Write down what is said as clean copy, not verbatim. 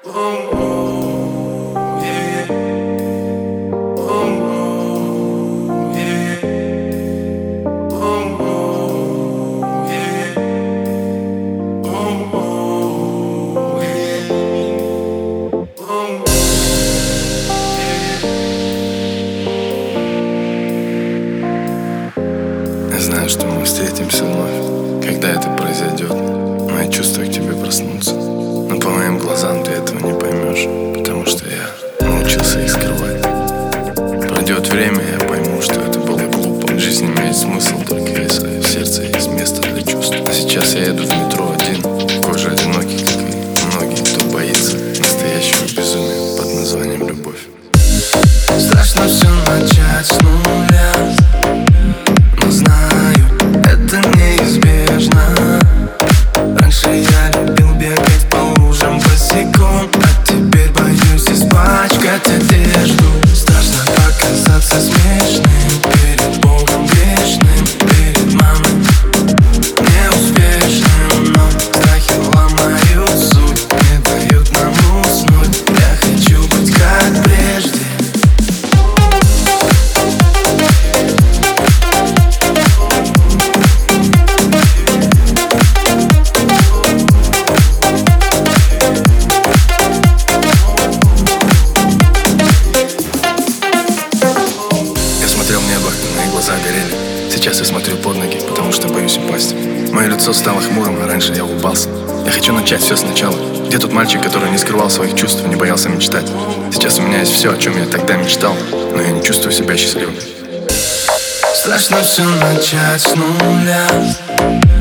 Я знаю, что мы встретимся вновь, когда это произойдет. Мои чувства к тебе проснутся, но по моим глазам ты этого не поймешь, потому что я научился их скрывать. Пройдет время, я пойму, что это было глупо. В жизни имеет смысл только если в сердце есть место для чувств. А сейчас я еду в метро один, такой же одинокий, как и многие, кто боится настоящего безумия под названием любовь. Страшно все начать с нуля, но знаю, это неизбежно. Раньше я любил бегать по лужам босиком, а теперь боюсь испачкать одежду. Страшно показаться смешным перед Богом грешным, перед мамой неуспешным. Но страхи ломают суть, не дают нам уснуть. Я хочу быть как прежде. Мои глаза горели. Сейчас я смотрю под ноги, потому что боюсь упасть. Мое лицо стало хмурым, а раньше я улыбался. Я хочу начать все сначала. Где тот мальчик, который не скрывал своих чувств и не боялся мечтать? Сейчас у меня есть все, о чем я тогда мечтал, но я не чувствую себя счастливым. Страшно все начать с нуля.